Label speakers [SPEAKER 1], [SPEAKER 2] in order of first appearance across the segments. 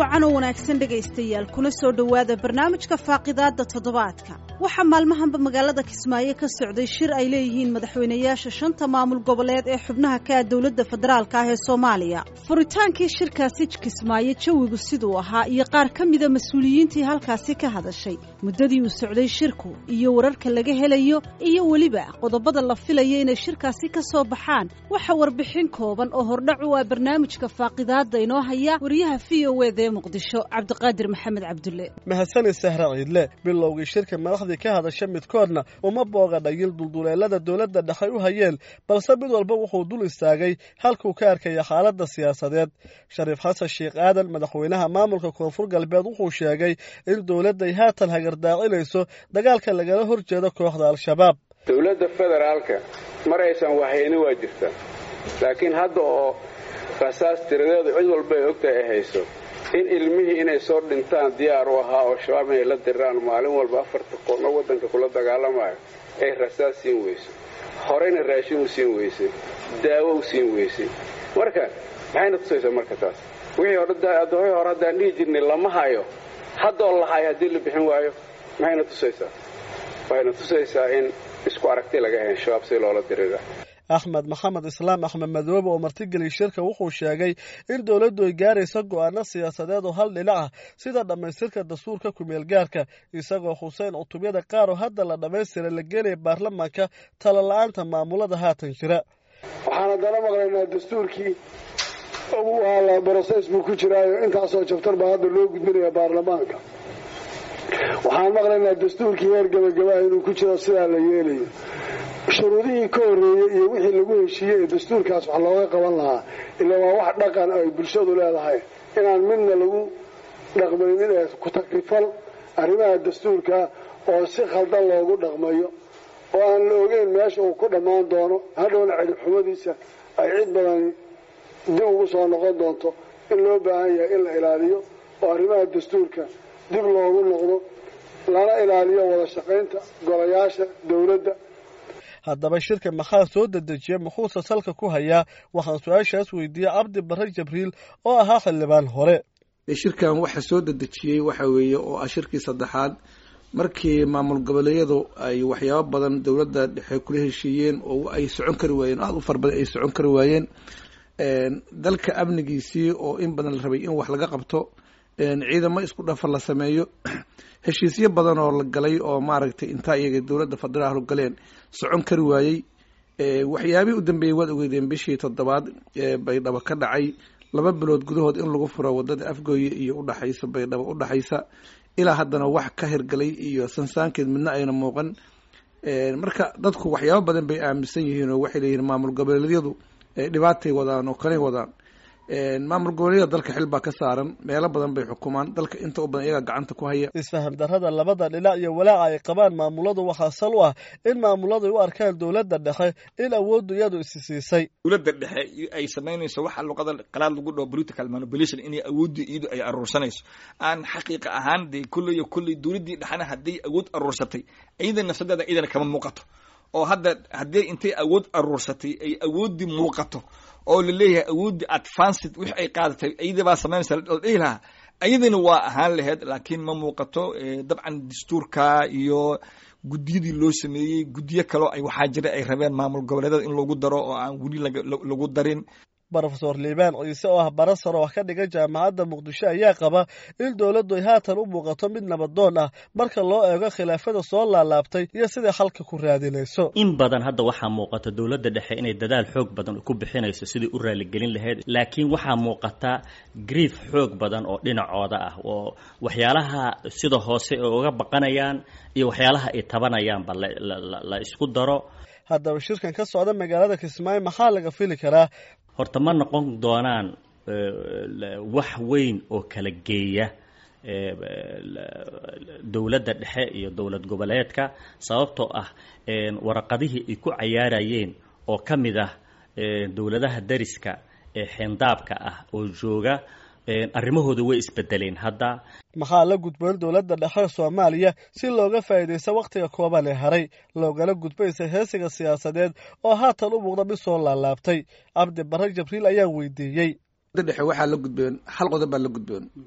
[SPEAKER 1] wacan oo wanaagsan dhegaystayaal kuna soo dhowaada barnaamijka faaqidaadda toddobaadka waxaa maalmahanba magaalada Kismaayo ka socday shir ay leeyihiin madaxweynayaasha shanta maamul goboleed ee xubnaha ka ah dawladda federaalka ah ee Soomaaliya furitaankii shirkaasi Kismaayo jawigu sidoo ahaa iyo qaar ka mid ah mas'uuliyiintii halkaasi ka hadashay muddadii uu socday shirku iyo wararka laga helayo iyo waliba qodobada la filayo inay shirkaasi ka soo baxaan waxa warbixin kooban oo hordhac u ah barnaamijka faaqidaadda inoo haya wariyaha VOA muqdisho Cabdiqaadir Maxamed Cabdulle
[SPEAKER 2] mahadsan sahra ciidle bilowgii shirka madaxdii ka hadashay midkoodna uma booga dhagil dulduleelada dawladda dhexe u hayeen balse mid walba wuxuu dul istaagay halkuu ka arkay xaaladda siyaasadeed Shariif Xasan Sheekh Aadan madaxweynaha maamulka Koonfur Galbeed wuxuu sheegay in dawladda ay haatan hagardaacinayso dagaalka lagala horjeedo kooxda Al-Shabaab
[SPEAKER 3] dawladda federaalka maraysan waxayni waa jirta laakiin hadda oo rasaas tiradeedu cid walba ay ogtahay hayso in ilmihii inay soo dhintaan diyaar u ahaa oo shabaab inay la diraan maalin walba 4 qof oo wadanka kula dagaalamayo ay rasaas siin weyso horeyna raashin u siin weysay daawo u siin weysay marka maxayna tusaysaa marka taas wixii hore haddaan dhihi jirnay lama hayo hadda oo la hayo haddii la bixin waayo maxayna tusaysaa waxayna tusaysaa in isku aragti laga helo shabaab si loola diriraa
[SPEAKER 2] Ahmed Maxamed Islaam Ahmed Madoobe oo martigeliyay shirka wuxuu sheegay in dawladdu ay gaarayso go'aano siyaasadeed oo hal dhinac ah sida dhamaystirka dastuurka ku meel gaarka isagoo Xuseen Cutubiyada qaar oo hadda la dhamaystiray la geelay baarlamaanka talo la'aanta maamulada haatan jira
[SPEAKER 4] waxaan dala maqlaynaa dastuurkii oo la process buu ku jiraayo intaasoo chapter baa hadda loo gudbinayaa baarlamaanka waxaan maqlaynaa dastuurkii heer gabagaba inuu ku jiro sida la yeelayo shuruudihii ka horeeyay iyo wixii lagu heshiiyay dastuurkaas wax looga qaban lahaa ilaa waa wax dhaqan ay bulshadu leedahay inaan midna lagu dhaqmaynin ee ku takrifal arrimaha dastuurka oo si khaldan loogu dhaqmayo oo aan la ogeyn meesha uu ku dhammaan doono hadhowna cilib xumadiisa ay cid badan dib ugu soo noqon doonto in loo baahan yahay in la ilaaliyo oo arrimaha dastuurka dib loogu noqdo lana ilaaliyo wada shaqaynta golayaasha dawladda
[SPEAKER 2] haddaba shirka maxaa soo dedejiyay muxuusa salka ku hayaa waxaan su-aashaas weydiiyey Cabdi Barre Jibriil oo ahaa xildhibaan hore
[SPEAKER 5] shirkan waxa soo dedejiyay waxa weeye oo ah shirkii saddexaad markii maamul goboleedyadu ay waxyaabo badan dawladda dhexe kula heshiiyeen oo ay socon kari waayeen aad u farbadan ay socon kari waayeen dalka amnigiisii oo in badan la rabay in wax laga qabto ciidamo isku dhafar la sameeyo heshiisyo badan oo la galay oo maaragtay inta iyaga dawladda federaalku galeen socon kari waayay waxyaabihii u dambeeyay waad ogeydeen bishii 7aad Baydhabo ka dhacay 2 bilood gudahood in lagu furo wadada Afgooye iyo u dhaxaysa Baydhabo u dhaxaysa ilaa haddana wax ka hirgalay iyo sansaankeed midna ayna muuqan marka dadku waxyaabo badan bay aaminsan yihiin oo waxay leeyihiin maamul goboleedyadu dhibaatay wadaan oo kale wadaan maamul goboleedyada dalka xil baa ka saaran meelo badan bay xukumaan dalka inta u badan iyaga gacanta ku haya
[SPEAKER 2] isfaham darrada labada dhinac iyo walaaca ay qabaan maamuladu waxaa sal u ah in maamuladu u arkaan dawladda dhexe in awooddu iyadu isisiisay
[SPEAKER 6] dawladda dhexe ay samaynayso waxa luqada qalaad lagu dhaw political manipulation in awooddu iyadu ay aruursanayso aan xaqiiqa ahaan kulli dawladdii dhexana haddii awood aruursatay ciidan nafsadeeda ciidan kama muuqato oo haddii intay awood aruursatay ay awoodii muuqato oo la leeyahay awoodii advanced wix ay qaadatay ayadaba sameynaysa ilaa ayadina waa ahaan lahayd laakiin ma muuqato dabcan dastuurka iyo gudiyadii loo sameeyay gudiyo kale ay waxa jira ay rabeen maamul goboleedyada in lagu daro oo aan wali lagu darin Professor Liban Ciise oo ah barasar oo ka dhigay jaamacadda Muqdisho ayaa qaba in dawladdu ay haatan u muuqato mid nabadoon ah marka loo eego khilaafada soo laalaabtay iyo sida xalka ku raadinayso
[SPEAKER 7] in badan hadda waxa muuqata dawladda dhexe inay dadaal xoog badan ku bixinayso sidii u raali gelin lahayd laakiin waxa muuqata grief xoog badan oo dhinacooda ah oo waxyaalaha sida hoose oo uga baqanayaan iyo waxyaalaha ay tabanayaan la isku daro
[SPEAKER 2] haddaba shirkan ka socda magaalada Kismaayo maxaa laga fili karaa
[SPEAKER 7] horta ma noqon doonaan wax weyn oo kala geeya dawladda dhexe iyo dawlad goboleedka sababtoo ah waraqadihii ay ku cayaarayeen oo ka mid ah dawladaha dariska ee xeendaabka ah oo jooga arrimahooda way isbedeleen hadda
[SPEAKER 2] maxaa la gudboon dawladda dhexe Soomaaliya si looga faa'iideysto waqtiga kooban ee haray loogala gudbaysa heesiga siyaasadeed oo haatan u muuqda mid soo laalaabtay Cabdi Barre Jibriil ayaa weydiiyay
[SPEAKER 5] dhexe waxa la gudboon hal qodob baa la gudboon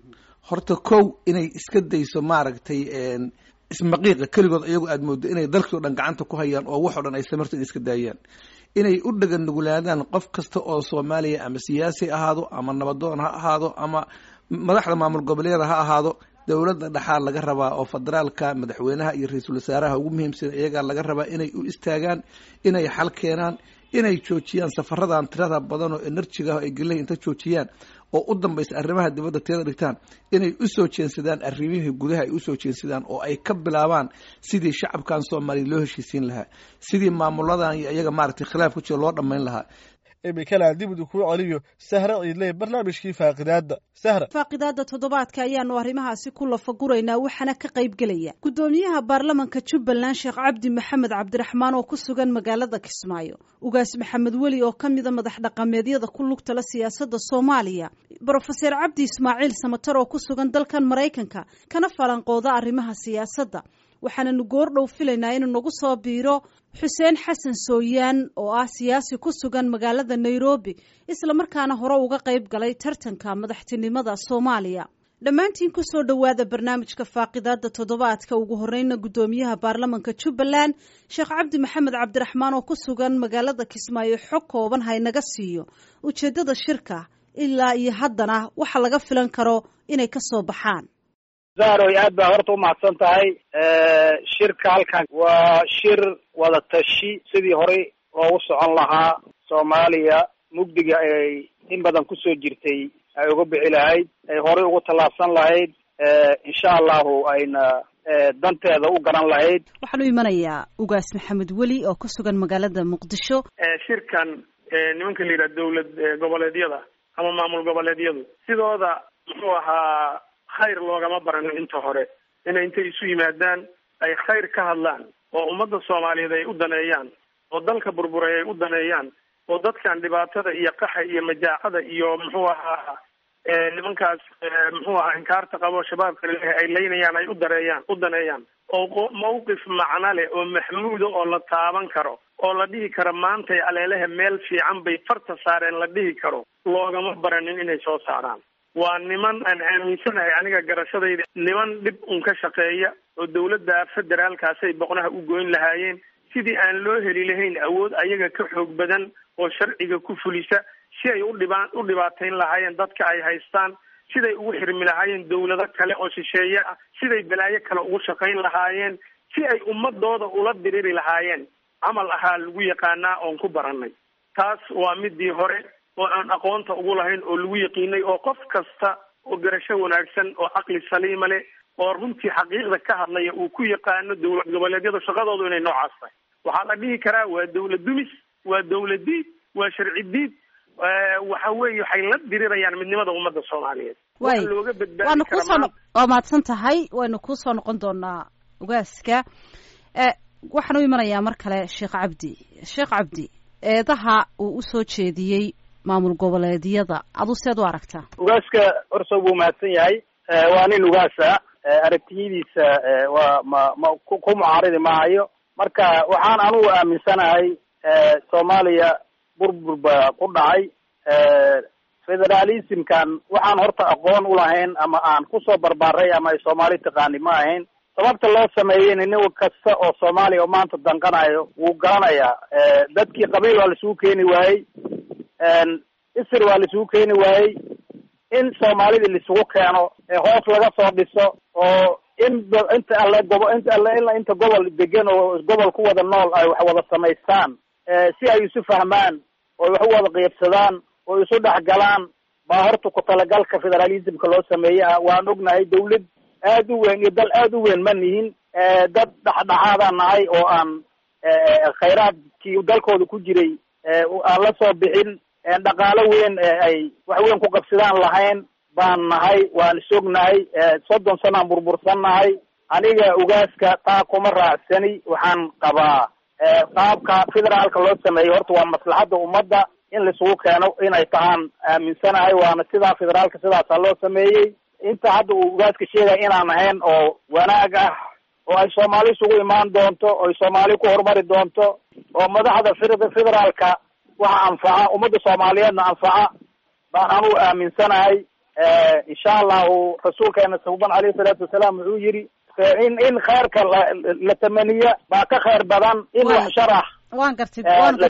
[SPEAKER 5] horta kow inay iska dayso maaragtay ismaqiiqa keligood iyagu aada moodo inay dalkii o dhan gacanta ku hayaan oo wax o dhan ay samarto in iska daayaan inay u dhagan nugulaadaan qof kasta oo soomaaliya ama siyaasi ahaado ama nabadoon ha ahaado ama madaxda maamul goboleeda ha ahaado dowladda dhexaa laga rabaa oo federaalka madaxweynaha iyo ra-iisul wasaaraha ugu muhiimsan iyagaa laga rabaa inay u istaagaan inay xal keenaan inay joojiyaan safaradan tirada badan oo enerjiga ay gelay inta joojiyaan oo u dambaysa arrimaha dibadda teeda dhigtaan inay usoo jeensadaan arrimihii gudaha ay usoo jeensadaan oo ay ka bilaabaan sidii shacabkan soomaaliya loo heshiisiin lahaa sidii maamuladan iyo iyaga maaragtay khilaaf ku jira loo dhammayn lahaa
[SPEAKER 2] iminkana dibdu kuu celiyo Sahra Ciidley barnaamijkii faaqidaada Sahra
[SPEAKER 1] faaqidaada toddobaadka ayaanu arrimahaasi ku lafaguraynaa waxaana ka qayb galaya gudoomiyaha baarlamanka Jubbaland Sheekh Cabdi Maxamed Cabdiraxmaan oo ku sugan magaalada Kismaayo ugaas Maxamed Weli oo kamida madax dhaqameedyada ku lugta la siyaasadda Soomaaliya Professor Cabdi Ismaaciil Samatar oo ku sugan dalkan Mareykanka kana falanqooda arrimaha siyaasadda waxaana nu goordhow filaynaa inuu nagu soo biiro Xuseen Xasan Sooyaan oo ah siyaasi ku sugan magaalada Nairobi isla markaana hore uga qayb galay tartanka madaxtinimada Soomaaliya dhammaantiin ku soo dhawaada barnaamijka faaqidaada toddobaadka ugu horeyna gudoomiyaha baarlamanka Jubbaland Sheekh Cabdi Maxamed Cabdiraxmaan oo ku sugan magaalada Kismaayo xog kooban haynaga siiyo ujeedada shirka ilaa iyo haddana waxa laga filan karo inay ka soo baxaan
[SPEAKER 8] zaaroy aad baa horta u mahadsan tahay shirka halkan waa shir wada tashi sidii horey loogu socon lahaa Soomaaliya mugdiga ay in badan ku soo jirtay ay uga bixi lahayd ay horey ugu tallaabsan lahayd insha allahu ayna danteeda u garan lahayd
[SPEAKER 1] waxaan u imanayaa ugaas Maxamed Weli oo ku sugan magaalada Muqdisho
[SPEAKER 9] shirkan nimanka la yiraahdo dawlad goboleedyada ama maamul goboleedyadu sidooda muxuu ahaa khayr loogama baran inta hore inay intay isu yimaadaan ay khayr ka hadlaan oo ummadda Soomaaliyeed ay u daneeyaan oo dalka burburay ay u daneeyaan oo dadkan dhibaatada iyo qaxa iyo majaacada iyo muxuu ahaa nimankaas muxuu ahaa inkaarta qabo shabaabka ay leeynayaan ay u daneeyaan oo mowqif macna leh oo maxmuud oo la taaban karo oo la dhihi karo maanta aleelaha meel fiican bay farta saareen la dhihi karo loogama baranin inay soo saaraan waa niman aan aaminsanahay aniga garashadayda niman dhib un ka shaqeeya oo dawladda federaalkaas ay boqnaha u goyn lahaayeen sidii aan loo heli lahayn awood ayaga ka xoog badan oo sharciga ku fulisa si ay u dhibaateyn lahaayeen dadka ay haystaan siday ugu xirmi lahaayeen dawlado kale oo shisheeye ah siday balaayo kale ugu shaqayn lahaayeen si ay ummadooda ula diriri lahaayeen camal ahaa lagu yaqaanaa oon ku barannay taas waa midii hore oo aan aqoonta ugu lahayn oo lagu yaqiinay oo qof kasta oo garasho wanaagsan oo caqli saliima leh oo runtii xaqiiqda ka hadlaya uu ku yaqaano dawlad goboleedyada shaqadoodu inay noocaas tahay waxaa la dhihi karaa waa dawlad dumis waa dawlad diid waa sharci diid waxa weeye waxay la dirirayaan midnimada ummadda Soomaaliyeed waxa looga badbaadi karaa
[SPEAKER 1] waa mahadsan tahay waynu ku soo noqon doonaa ugaaska waxaan u imanayaa mar kale Sheekh Cabdi eedaha uu u soo jeediyey maamul goboleedyada adu seed u aragtaa
[SPEAKER 8] ugaaska horta wuu mahadsan yahay waa nin ugaasa aragtiyadiisa waa ma ku mucaaridi maayo marka waxaan anugu aaminsanahay Soomaaliya burbur baa ku dhacay federalismkan waxaan horta aqoon u lahayn ama aan kusoo barbaaray ama ay Soomaali taqaani ma ahayn sababta loo sameeyay nin kasta oo Soomaaliya oo maanta danqanayo wuu garanayaa dadkii qabiil waa la isugu keeni waayey isir waa la isugu keeni waayey in Soomaalida la isugu keeno hoos laga soo dhiso oo inta gobol degan oo gobol ku wada nool ay wax wada samaystaan si ay isu fahmaan oo wax u wada qaybsadaan oo isu dhexgalaan baa horta ku talagalka federalismka loo sameeyay waan ognahay dawlad aad u weyn iyo dal aad u weyn ma nihin dad dhexdhexaadaan nahay oo aan khayraadkii dalkooda ku jiray aan la soo bixin dhaqaalo weyn ay wax weyn ku qabsadaan lahayn baan nahay waan isognahay 30 sanaan burbursannahay aniga ugaaska taa kuma raacsani waxaan qabaa qaabka federaalka loo sameeyo horta waa maslaxadda ummadda in la isugu keeno inay tahaan aaminsanahay waana sidaa federaalka sidaasa loo sameeyey inta hadda uu ugaaska sheegay inaan ahayn oo wanaag ah oo ay Soomaali isugu imaan doonto oo ay Soomaali ku horumari doonto oo madaxda federaalka waxa anfaca ummadda Soomaaliyeedna anfaca baan anu aaminsanahay insha allahu rasuulkeena suban alayhi salaatu wasalaam wuxuu yidhi in khayrka la tamaniya baa ka khayr badan in sharax
[SPEAKER 1] waan gartid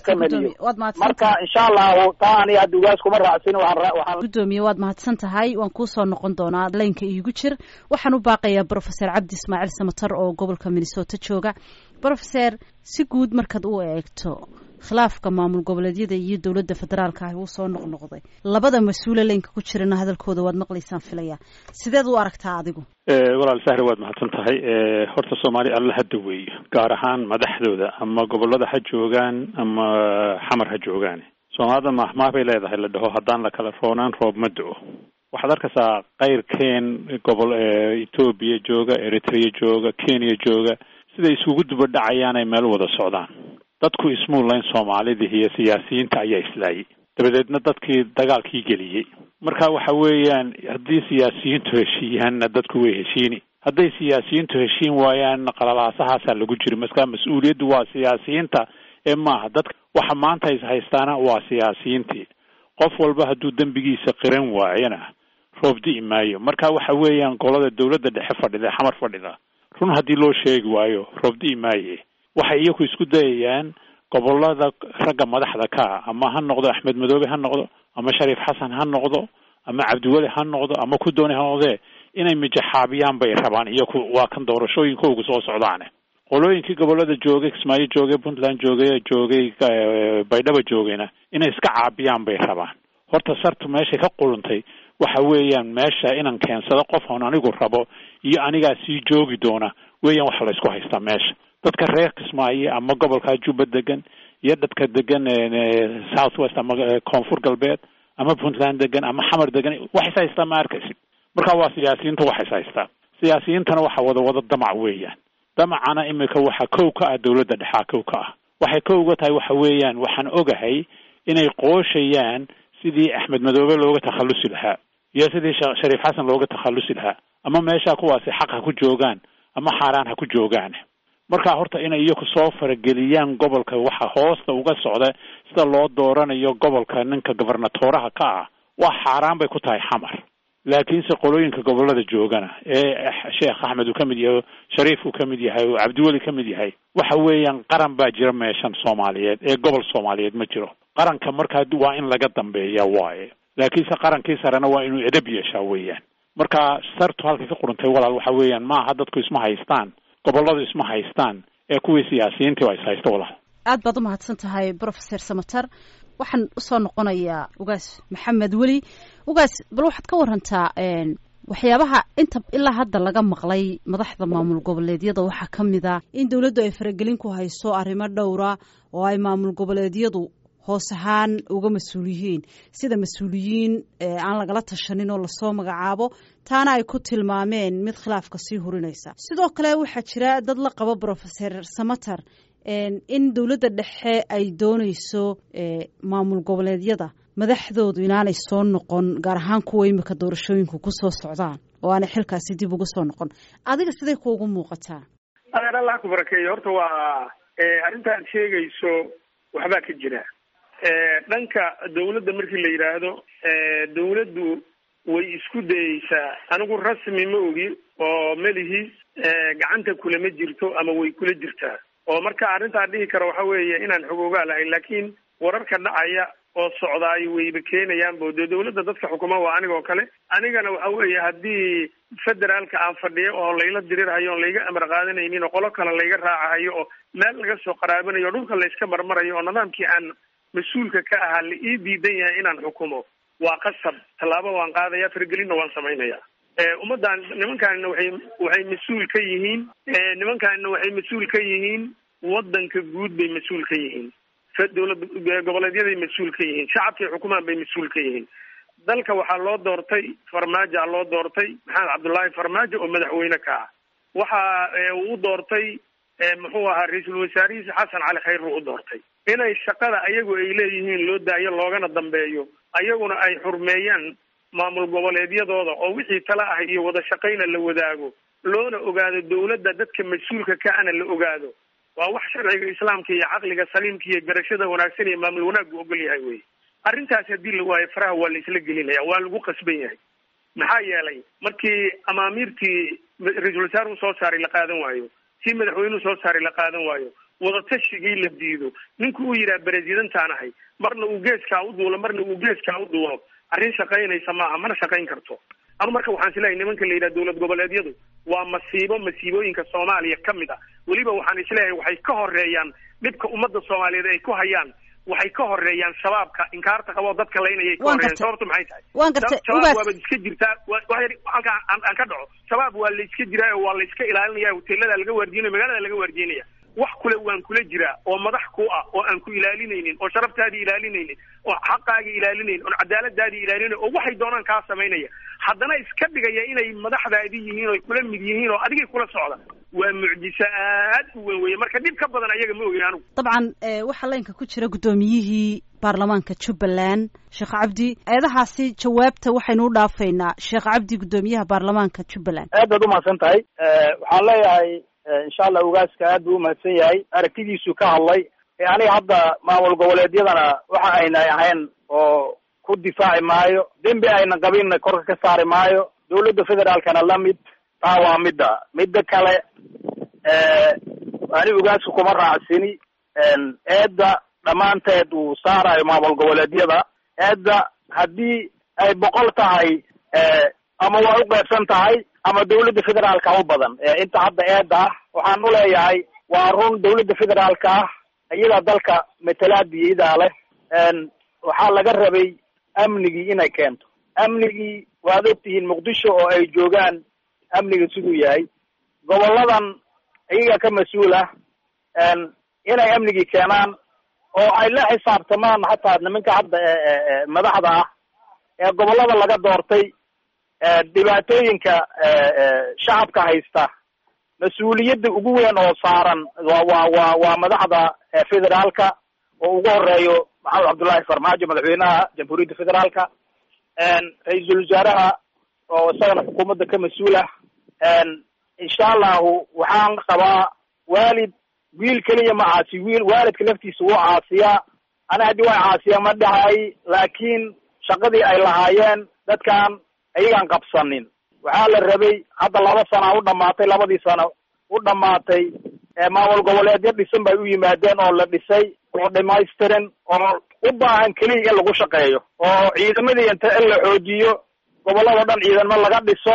[SPEAKER 1] waad mahadsan
[SPEAKER 8] marka insha allahu taa ani hadda ugaas kuma raacsin waxaan
[SPEAKER 1] gudoomiye waad mahadsan tahay waan kuusoo noqon doonaa laynka iigu jir waxaan u baaqayaa professor cabdi ismaaciil samatar oo gobolka Minnesota jooga professor si guud markaad u eegto khilaafka maamul goboleedyada iyo dowladda federaalka ah uu soo noqnoqday labada mas-uule laynka ku jirana hadalkooda waad maqlaysaan filaya sideed u aragtaa adigu
[SPEAKER 10] walaal sahri waad mahadsan tahay horta Soomaali alla hadda weeyo gaar ahaan madaxdooda ama gobolada ha joogaan ama xamar ha joogaan Soomaalida mahmaa bay leedahay la dhaho haddaan la kala roonaan roob ma da'o waxaad arkaysaa qayrkeen gobol Ethiopia jooga Eritrea jooga Kenya jooga siday isugu duba dhacayaan ay meel wada socdaan dadku ismuulayn Soomaalida iyo siyaasiyiinta ayaa islaayay dabadeedna dadkii dagaalkii geliyay marka waxa weeyaan haddii siyaasiyiintu heshiiyaanna dadku way heshiini hadday siyaasiyiintu heshiin waayaan qalalaasahaasa lagu jiro marka mas'uuliyaddu waa siyaasiyiinta ee maaha dadka waxa maanta ay haystaana waa siyaasiyiintii qof walba hadduu dambigiisa qiran waayana roobdi imaayo marka waxa weeyaan golada dawladda dhexe fadhida xamar fadhida run haddii loo sheegi waayo roobdi imaaye waxay iyagu isku dayayaan gobolada ragga madaxda ka ama ha noqdo Axmed Madoobe ha noqdo ama Shariif Xasan ha noqdo ama Cabdiwali ha noqdo ama ku doonay ha noqdo inay mijaxaabiyaan bay rabaan iyagu waa kan doorashooyinkooda soo socdaan qolooyinkii gobolada joogay Kismaayo joogay Puntland joogay Baydhabo joogayna inay iska caabiyaan bay rabaan horta sartu meesha ka quluntay waxa weeyaan meesha inaan keensado qof aan anigu rabo iyo aniga sii joogi doona weeyaan waxa la isku haystaa meesha dadka reer Kismaayo ama gobolka Juba degan iyo dadka degan South West ama Koonfur Galbeed ama Puntland degan ama Xamar degan waxay haystaa ma arkaysid marka waa siyaasiyiintu waxay haystaa siyaasiyiintana waxa wada damac weeyaan damacana imika waxa kowka ah dawladda dhexe kowka ah waxay kowga tahay waxa weeyaan waxaan ogahay inay qooshayaan sidii Axmed Madoobe looga takhalusi lahaa iyo sidii Shariif Xasan looga takhalusi lahaa ama meesha kuwaasi xaq ha ku joogaan ama xaraan ha ku joogaan marka horta inay iyagu soo farageliyaan gobolka waxa hoosta uga socda sida loo dooranayo gobolka ninka gobernatoraha ka ah waa xaraan bay ku tahay xamar laakiin se qolooyinka gobolada joogana Sheekh Axmed uu kamid yahay Shariif uu kamid yahay Cabdiwali kamid yahay waxa weeyaan qaran baa jira meeshan Soomaaliyeed gobol Soomaaliyeed ma jiro qaranka marka waa in laga dambeeyaa waaye laakiin se qarankii sarena waa inuu edeb yeeshaa weeyaan marka sartu halka ka qurantay walaal waxa weeyaan ma aha dadku isma haystaan goboladu isma haystaan kuwii siyaasiyiintii ay haysto walaal
[SPEAKER 1] aad baad u mahadsan tahay professor Samatar waxaan usoo noqonayaa ugaas Maxamed Weli ugaas bal waxaad ka warantaa waxyaabaha inta ilaa hadda laga maqlay madaxda maamul goboleedyada waxaa kamid ah in dawladdu ay faragelin ku hayso arrimo dhowra oo ay maamul goboleedyadu hoos ahaan uga mas-uul yihiin sida mas-uuliyiin aan lagala tashanin oo lasoo magacaabo taana ay ku tilmaameen mid khilaafka sii hurinaysa sidoo kale waxaa jira dad la qabo professor Samatar in dawladda dhexe ay doonayso maamul goboleedyada madaxdoodu inaanay soo noqon gaar ahaan kuwa imika doorashooyinku ku soo socdaan oo aanay xilkaasi dib uga soo noqon adiga siday kuugu muuqataa
[SPEAKER 9] adeer Allah ku barakeeyo horta waa arrinta aad sheegayso waxbaa ka jira dhanka dawladda markii la yiraahdo dawladdu way isku dayeysaa anigu rasmi ma ogi oo melihi gacanta kula ma jirto ama way kula jirtaa oo marka arrintaa dhihi karo waxa weeye inaan xogoogaa lahayn laakiin wararka dhacaya oo socdaay wayba keenayaan bo dawladda dadka xukuma waa anigoo kale anigana waxa weeye haddii federaalka aan fadhiyo oo layla dirirhayo oon layga amar qaadanaynin oo qolo kale layga raacahayo oo meel laga soo qaraabanayo o dhulka layska marmarayo oo nidaamkii aan mas-uulka ka ahaa la ii diidan yahay inaan xukumo waa qasab tallaabo waan qaadaya faragelinna waan samaynaya ummaddan nimankaanina waxay mas-uul ka yihiin waxay mas-uul ka yihiin waddanka guud bay mas-uul ka yihiin dawlad goboleedyaday mas-uul ka yihiin shacabkay xukumaan bay mas-uul ka yihiin dalka waxaa loo doortay farmaajo loo doortay maxamed cabdullaahi farmaajo oo madaxweyne ka ah waxa uu doortay muxuu ahaa ra-iisul wasaarihiisa xasan cali khayr u doortay inay shaqada ayagu ay leeyihiin loo daayo loogana dambeeyo ayaguna ay xurmeeyaan maamul goboleedyadooda oo wixii tala ah iyo wada shaqayna la wadaago loona ogaado dawladda dadka mas-uulka ka ana la ogaado waa wax sharciga islaamka iyo caqliga saliimka iyo garashada wanaagsan iyo maamul wanaaggu ogol yahay wey arrintaas haddii la waayo faraha waa la isla gelinaya waa lagu qasban yahay maxaa yeelay markii amaamiirtii ra-iisul wasaaruhu soo saaray la qaadan waayo, tii madaxweynuhu soo saaray la qaadan waayo, wadatashigai la diido, ninku uu yidhaha berezidantaan ahay, marna uu geeskaa u duulo marna uu geeskaa u duulo, arrin shaqaynaysa maaha, mana shaqayn karto. anu marka waxaan isleeyahay nimanka la yidhaha dowlad goboleedyadu waa masiibooyinka Soomaaliya ka mid ah. weliba waxaan isleeyahay waxay ka horeeyaan dhibka ummadda Soomaaliyeed ay ku hayaan, waxay ka horeeyaan shabaabka inkaarta qabo dadka laynayay ka horeeyaan. sababtu maxay tahay? shabaab waa iska jirtaa, halka aan ka dhaco, shabaab waa la iska jiraa oo waa la iska ilaalinaya, hoteelada laga waardiinaya, magaalada laga waardiinaya. wax kule waan kula jiraa oo madax ku ah oo aan ku ilaalinaynin, oo sharaftaadii ilaalinaynin, oo xaqaagii ilaalinaynin, oo cadaaladaadii ilaalinaynin, oo waxay doonaan kaa samaynaya, haddana iska dhigaya inay madaxdaadii yihiin oo kula mid yihiin oo adigay kula socda. waa mucjiso aad u weyn weeye. marka dhib ka badan ayaga ma ogin anigu.
[SPEAKER 1] dabcan waxaa laynka ku jira guddoomiyihii baarlamaanka Jubbaland Sheekh Cabdi. eedahaasi jawaabta waxaynu u dhaafaynaa Sheekh Cabdi, guddoomiyaha baarlamaanka Jubbaland.
[SPEAKER 8] aad baad u mahadsan tahay. waxaan leeyahay insha Allah ugaaska aad buu u mahadsan yahay, aragtidiisu ka hadlay. aniga hadda maamul goboleedyadana waxa ayna ahayn oo ku difaaci maayo, dembi ayna qabinna korka ka saari maayo, dowladda federaalkana la mid. taa waa midda kale ani ugaasku kuma raacsini eedda dhammaanteed uu saarayo maamul goboleedyada. eedda haddii ay 100 tahay ama waa u qaybsan tahay ama dowladda federaalka u badan. inta hadda eedda ah waxaan u leeyahay waa run, dowladda federaalka ah iyada dalka matalaadiidaa leh. waxaa laga rabay amnigii inay keento. amnigii waad ogtihiin Muqdisho oo ay joogaan amniga siduu yahay. goboladan iyaga ka mas-uul ah inay amnigii keenaan oo ay la xisaabtamaan hataa nimanka hadda madaxda ah ee gobolada laga doortay. dhibaatooyinka shacabka haysta mas-uuliyadda ugu weyn oo saaran waa madaxda federaalka oo ugu horeeyo maxamed cabdullaahi farmaajo, madaxweynaha jamhuuriyadda federaalka, ra-iisul wasaaraha oo isagana xukuumadda ka mas-uul ah. insha allahu waxaan qabaa waalid wiil keliya ma caasi, waalidka laftiisa wuu caasiyaa. ana haddii waa caasiya ma dhahay, laakiin shaqadii ay lahaayeen dadkan ayagaan qabsanin. waxaa la rabay hadda 2 sana u dhamaatay, 2 sano u dhamaatay, maamul goboleedyo dhisan bay u yimaadeen oo la dhisay oo dhamaystiran oo u baahan keliya in lagu shaqeeyo, oo ciidamadii inta in la xoojiyo, gobolada dhan ciidamo laga dhiso,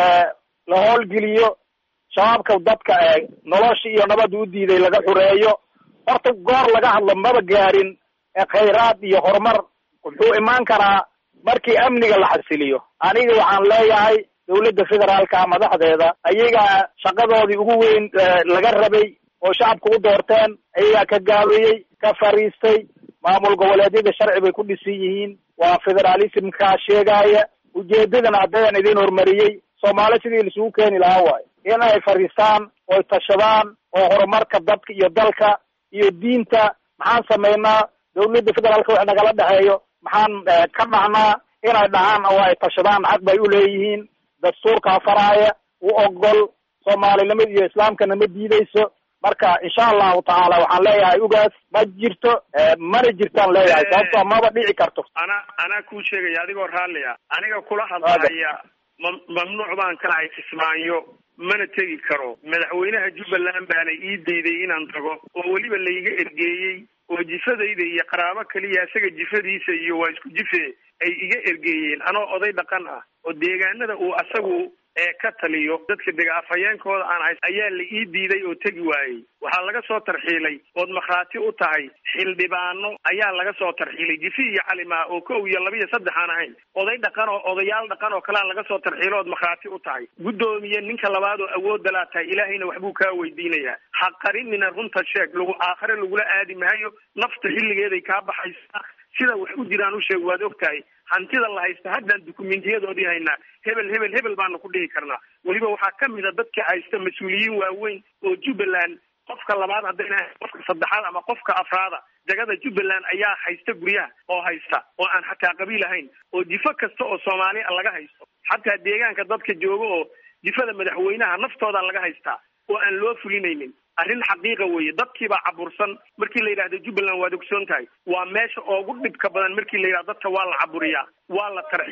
[SPEAKER 8] la howlgeliyo, shabaabka dadka nolosha iyo nabadda u diiday laga xureeyo. horta goor laga hadlo maba gaarin khayraad iyo horumar wuxuu imaan karaa markii amniga la xasiliyo. aniga waxaan leeyahay dowladda federaalka madaxdeeda ayagaa shaqadoodii ugu weyn laga rabay oo shacabku u doorteen ayagaa ka gaabiyey, ka fariistay. maamul goboleedyada sharci bay ku dhisan yihiin, waa federalismka sheegaya. ujeedadana haddayaan idin horumariyey Soomaali sidii isugu keeni lahaa waayo in ay fariistaan oo tashadaan oo horumarka dadka iyo dalka iyo diinta maxaan sameynaa, dowladda federaalka wax nagala dhaxeeyo maxaan ka dhahnaa, inay dhahaan oo ay tashadaan xaq bay u leeyihiin. dastuurka faraaya u ogol, Soomaalinimada iyo islaamkana ma diidayso. marka insha allahu tacaala waxaan leeyahay ugaas ma jirto, mana jirtaan leeyahay, sababtoo maba dhici karto.
[SPEAKER 9] anaa kuu sheegaya adigoo raalliya, aniga kula hadlaya mamnuuc baan ka ahay Kismaayo, mana tegi karo. madaxweynaha Jubbaland baana ii dayday inaan tago oo weliba layga ergeeyey, oo jifadayda iyo qaraabo kaliya isaga jifadiisa iyo waa isku jife ay iga ergeeyeen. anoo oday dhaqan ah oo deegaanada uu asagu ka taliyo dadka degaafayeenkooda aan hays ayaa la ii diiday oo tegi waayey. waxaa laga soo tarxiilay ood markhaati u tahay, xildhibaano ayaa laga soo tarxiilay, jifi iyo calima oo 1 iyo 2 iyo 3 aan ahayn, oday dhaqan oo odayaal dhaqan oo kalea laga soo tarxiilo ood markhaati u tahay. guddoomiye ninka labaad oo awoodda laa tahay, ilaahayna waxbuu kaa weydiinayaa. ha qarinina, runta sheeg, aakhire lagula aadi mahayo. nafta xilligeeday kaa baxaysaa, sida wax u jiraan u sheeg. waad ogtahay hantida la haysta haddaan dukumentiyadoodii haynaa, hebel baanu ku dhihi karnaa. weliba waxaa ka mid a dadka haysta mas-uuliyiin waaweyn oo Jubbaland, qofka labaad haddayna qofka saddexaad ama qofka afraada degada Jubbaland ayaa haysta guryaha oo haysta, oo aan xataa qabiil ahayn, oo jifo kasta oo Soomaali laga haysto, xataa deegaanka dadka jooga oo jifada madaxweynaha naftooda laga haystaa oo aan loo fulinaynin. arrin xaqiiqa weeye. dadkiibaa cabursan. markii la yidhahdo Jubbaland waad ogsoon tahay waa meesha ugu dhibka badan. markii la yidhahdo dadka waa la caburiyaa, waa la tarxiilaa,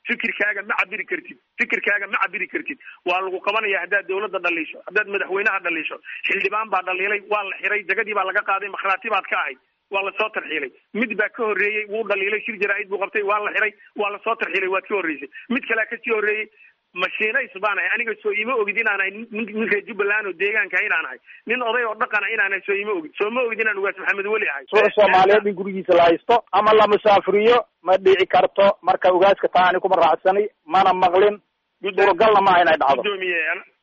[SPEAKER 9] fikirkaaga ma cabiri kartid waa lagu qabanaya haddaad dawladda dhaliisho, haddaad madaxweynaha dhaliisho. xildhibaan baa dhaliilay, waa la xiray, jagadii baa laga qaaday, makhraati baad ka ahayd, waa lasoo tarxiilay. mid baa ka horreeyey, wuu dhaliilay, shir jaraa'id buu qabtay, waa la xiray, waa lasoo tarxiilay, waad ka horreysay. mid kalea kasii horreeyey, mashiinays baan ahay aniga, soo ima ogid inaan ahay nin reer Jubbaland oo deegaanka inaan ahay, nin oday oo dhaqana inaan ahay, soo ima ogid inaan ugaas Maxamed Weli ahay.
[SPEAKER 8] Soomaaliyeed in gurigiisa la haysto ama la musaafiriyo ma dhici karto. marka ugaaska taani kuma raacsani, mana maqlin, suuragalna ma inay dhacdo.
[SPEAKER 9] Gudoomiye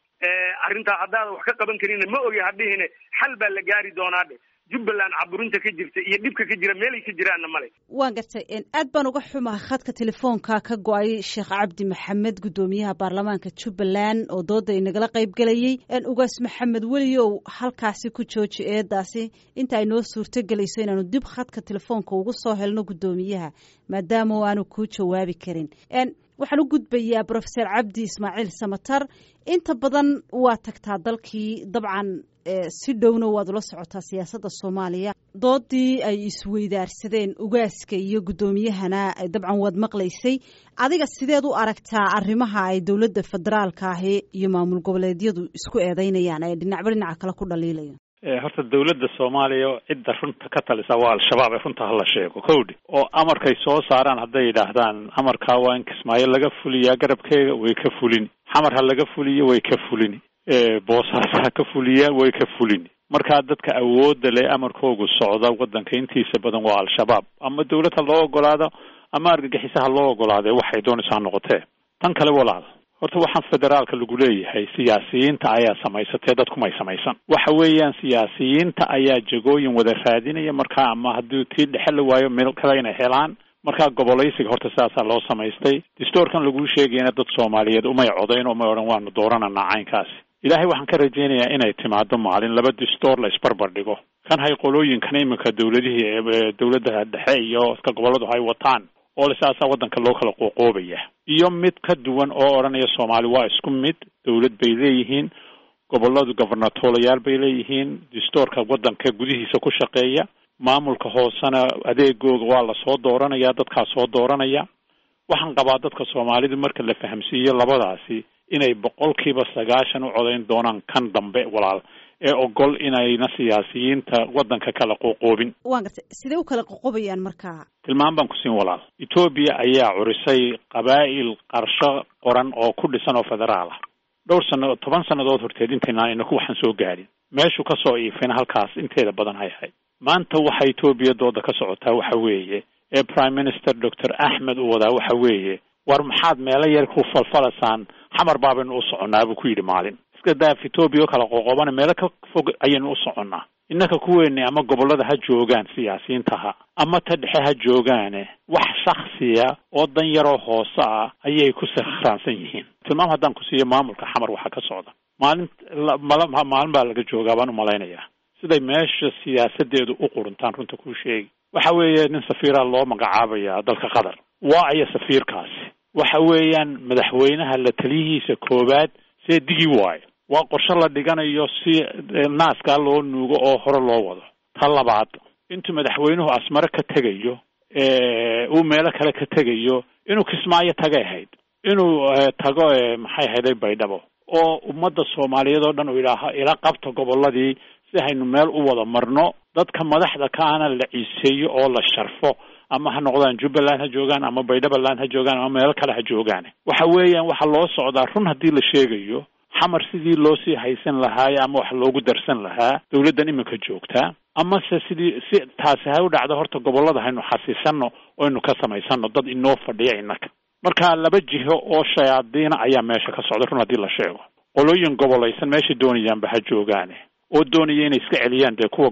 [SPEAKER 9] arrintaa haddaad wax ka qaban karin ma ogi, hadhihine xal baa la gaari doonaa dhe. Jubbaland caburinta ka jirta iyo dhibka ka jira meelay ka jiraanna male.
[SPEAKER 1] waan gartay aad baan uga xumahay khadka telefoonka ka go-ay Sheekh Cabdi Maxamed, gudoomiyaha baarlamaanka Jubbaland oo dooda inagala qayb galayay. ugaas Maxamed Weli oo halkaasi ku jooji eedaasi inta ay noo suurto galayso inaanu dib khadka telefoonka ugu soo helno gudoomiyaha, maadaama aanu ku jawaabi karin. waxaan u gudbayaa Professor Cabdi Ismaaciil Samatar. inta badan waa tagtaa dalkii, dabcan si dhowna waad ula socotaa siyaasadda Soomaaliya. doodii ay isweydaarsadeen ugaaska iyo gudoomiyahana dabcan waad maqlaysay. adiga sideed u aragtaa arrimaha ay dawladda federaalka ahi iyo maamul goboleedyadu isku eedeynayaan ee dhinacba dhinaca kale ku dhaliilayo?
[SPEAKER 10] horta dawladda Soomaaliya cidda runta ka talisa waa al-shabaab ee runta hala sheego kowdi oo amarkay soo saaraan hadday yidhaahdaan amarkaa waa in Kismaayo laga fuliyaa garabkeega way ka fulin, xamar ha laga fuliyo way ka fulin, Boosaaso ha ka fuliyaa way ka fulin. markaa dadka awoodda leh amarkoogu socda waddanka intiisa badan waa al-shabaab, ama dawladda loo ogolaado ama argagixisaha loo ogolaado waxay doonaysaa noqotee. tan kale walaal, horta waxaan federaalka lagu leeyahay siyaasiyiinta ayaa samaysatee dadku may samaysan. waxa weeyaan siyaasiyiinta ayaa jagooyin wada raadinaya markaa, ama haddii tii dhexe la waayo meel kale inay helaan. markaa gobolaysiga horta sidaasaa loo samaystay. distoorkan lagu sheegayna dad Soomaaliyeed umay codayn oo may odhan waanu doorananaa caynkaasi. ilaahay waxaan ka rajaynayaa inay timaado maalin laba distoor la isbarbar dhigo, kan hay qolooyinkan iminka dawladda dhexe iyo iska goboladu hay wataan oo lisaasa waddanka loo kala qoqoobaya, iyo mid ka duwan oo odhanaya Soomaali waa isku mid, dawlad bay leeyihiin, goboladu gobernatoolayaal bay leeyihiin, distoorka waddanka gudihiisa ku shaqeeya, maamulka hoosena adeegooga waa la soo dooranaya, dadkaa soo dooranaya. waxaan qabaa dadka Soomaalidu marka la fahamsiiyo labadaasi inay 90% u codayn doonaan kan dambe walaal, ee ogol inayna siyaasiyiinta waddanka kala qoqoobin.
[SPEAKER 1] waan gartay sidee u kala qoqobayaan markaa?
[SPEAKER 10] tilmaam baan ku siin walaal. Ethiopia ayaa curisay qabaa'il qarsho qoran oo ku dhisan oo federaal ah. 10 sannadood horteed intaynaan inaku waxaan soo gaarin. meeshu ka soo iifina halkaas inteeda badan hay. maanta waxa Ethiopia dooda ka socotaa waxa weeye ee Prime Minister Dr. Ahmed u wadaa waxa weeye war maxaad meelo yar ku falfalasaan, xamar baaban u soconaa buu ku yidhi maalin. iska daaf Ethiopia kala qoqoban meelo ka fog ayaynu u soconaa. innaka kuweenne ama gobolada ha joogaan siyaasiyiintaha ama ta dhexe ha joogaane wax shakhsiya oo dan yaroo hoose ah ayay ku sakhraansan yihiin. tilmaam haddaan ku siiyo maamulka xamar waxa ka socda maalin baa laga joogaa baan u malaynayaa siday meesha siyaasadeedu u quruntaan runta kuu sheegi. waxa weeye nin safiira loo magacaabaya dalka Qatar. waa aya safiirkaasi waxa weeyaan madaxweynaha la taliyihiisa koobaad see digi waayo. waa qorshe la dhiganayo si naaska loo nuugo oo hore loo wado. ta labaad intuu madaxweynuhu Asmara ka tagayo uu meelo kale ka tagayo inuu Kismaayo tagay ahayd, inuu tago maxay ahayd Baydhabo oo ummadda Soomaaliyeed oo dhan uu ilaaha ila qabto goboladii si aynu meel u wada marno. dadka madaxda kaana la ciiseeyo oo la sharfo, ama ha noqdaan Jubbaland ha joogaan ama Baydhabaland ha joogaan ama meel kale ha joogaan. waxa weeyaan waxa loo socdaa run haddii la sheegayo xamar sidii loo sii haysan lahaa ama wax loogu darsan lahaa dawladdan iminka joogtaa, ama si taasi ha u dhacdo horta gobolada haynu xasiisano oo aynu ka samaysano dad inoo fadhiya innaka. marka laba jiho oo shayaadiina ayaa meesha ka socda run haddii la sheego. qolooyin gobolaysan meesha doonayaanba ha joogaane oo doonaya inay iska celiyaan dee kuwa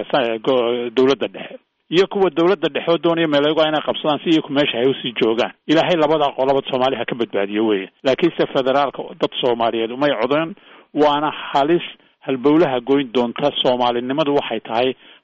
[SPEAKER 10] dawladda dhexe, iyo kuwa dawladda dhexe oo doonaya meelago inay qabsadaan si iyaku meesha ay usii joogaan. ilaahay labada qoloba Soomaaliya ka badbaadiyo weeye. laakiinse federaalka dad Soomaaliyeed umay codan, waana halis halbowlaha goyn doonta. Soomaalinimadu waxay tahay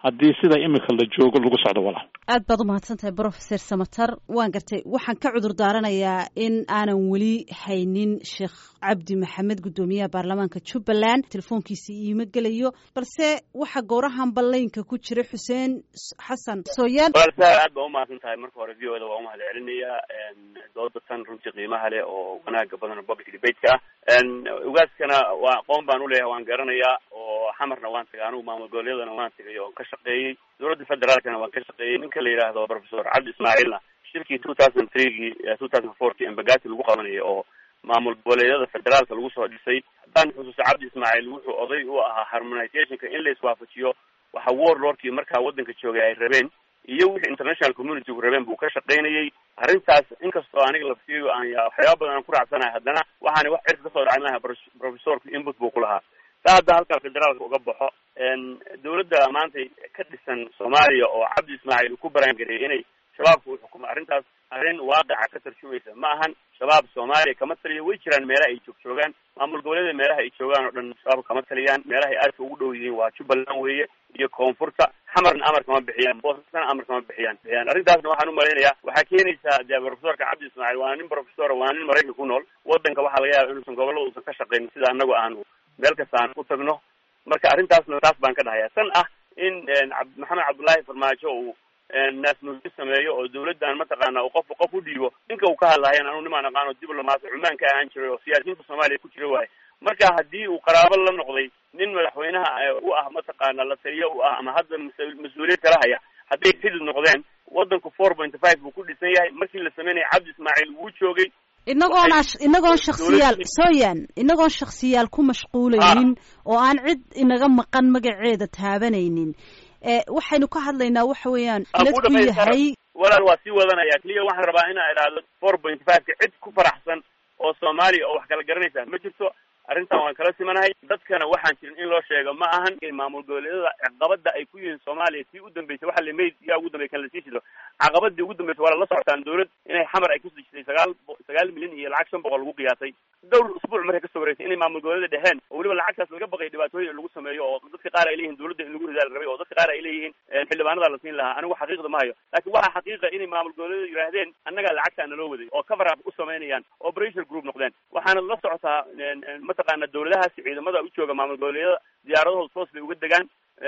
[SPEAKER 10] haddii sida imika la joogo lagu socdo walaal.
[SPEAKER 1] aad baad umahadsan tahay professor Samatar. waan gartay, waxaan ka cudur daaranayaa in aanan weli haynin sheekh cabdi maxamed gudoomiyaha baarlamaanka Jubbaland, telefoonkiisa iima gelayo, balse waxa goorahan ballaynka ku jira Xuseen Xasan Sooyaan.
[SPEAKER 11] aad baa umahadsan tahay. marka hore video-da waa umahad celinayaa dooda tan runtii qiimaha leh oo wanaaga badan public debate-ka ugaaskana waa aqoon baan u leeyahay, waan garanayaa, oo xamarna waan tagay anigu, maamul goboleedana waan tagay oo ka shaqeeyey, dowladda federaalkana waan ka shaqeeyey. ninka la yidhaahdo professor cabdi ismaaciilna shirkii 2003 2004 embagati lagu qabanayay oo maamul goboleedyada federaalka lagu soo dhisay. haddaan xusuusta cabdi ismaaciil wuxuu oday u ahaa harmonizationka in la iswaafajiyo waxa warlordkii markaa waddanka joogay ay rabeen iyo wixii international community-gu rabeen buu ka shaqaynayay. arrintaas inkastoo aniga laftiidu aan waxyaaba badan aan ku raacsanahay, haddana waxaana wax cirka kasoo dhacay maaha, professorku input buu ku lahaa. saa hadda halkan federaalka uga baxo, dowladda maanta ka dhisan Soomaaliya oo cabdi ismaaciil ku baraangareeyay inay shabaabku u xukumo, arrintaas arrin waaqaca ka tarjumaysa ma ahan. shabaab Soomaaliya kama taliyo, way jiraan meelaha ay joogaan, maamul goboleeda meelaha ay joogaan oo dhan shabaab kama taliyaan. meelaha ay aadka ugu dhow yihiin waa Jubbaland weeye iyo koonfurta. xamarna amar kama bixiyaan, boosasna amar kama bixiyaan. arrintaasna waxaan u malaynayaa waxaa keenaysaa dee professorka cabdi ismaaciil waa nin professor, waa nin Maraykanka ku nool, waddanka waxaa laga yaaba inuusan gobollada uusan ka shaqayn sida anagu aanu meel kasta aan ku tagno. marka arrintaasna taas baan ka dhahayaa. tan ah in maxamed cabdullaahi farmaajo uu naasnuusi sameeyo oo dawladdan mataqaana uu qof u dhiibo, ninka uu ka hadlahayan anu nimaan aqaano diblomaat cumaan ka ahaan jiray oo siyaasiyiinta Soomaaliya ku jira waaye. marka haddii uu qaraabo la noqday nin madaxweynaha u ah mataqaana la taliyo u ah ama hadda mas-uuliyad kala haya, hadday xidid noqdeen waddanku 4.5 buu ku dhisan yahay. markii la sameynaya cabdi ismaaciil wuu joogay.
[SPEAKER 1] inagoon shakhsiyaal Sooyaan, inagoon shakhsiyaal ku mashquulaynin oo aan cid inaga maqan magaceeda taabanaynin, waxaynu ka hadlaynaa waxa weeyaan ladku yahay.
[SPEAKER 11] walaal waa sii wadanaya kaliya waxaan rabaa inaan idhaahdo 4.5 cid ku faraxsan oo Soomaaliya oo wax kala garanaysa ma jirto. arrintan waan kala simanahay, dadkana waxaan jirin in loo sheego ma ahan in maamul goboleedyada caqabada ay ku yihiin Soomaaliya tii u dambeysay waxa la meyd yaa ugu dambeeyay kan la sii jido. caqabadii ugu dambeysay waa la socotaan dawlad inay xamar ay ku sijisay 9 milyan iyo lacag 500 lagu qiyaasay dhowr usbuuc markay ka soo wareegtay inay maamul goboleedyada dheheen oo waliba lacagtaas laga baqay dhibaatooyin lagu sameeyo oo dadka qaar ay leeyihiin dawladda in lagu ridaal rabay oo dadka qaar ay leeyihiin xildhibaanada la siin lahaa. anigu xaqiiqda ma hayo, laakiin waxa xaqiiqa inay maamul goboleedyada yiraahdeen annaga lacagtaana loo waday oo cover up u sameynayaan oo pressure group noqdeen. waxaana la socotaa mataqaana dawladahaas ciidamada u jooga maamul goboleedyada diyaaradahooda toos bay uga degaan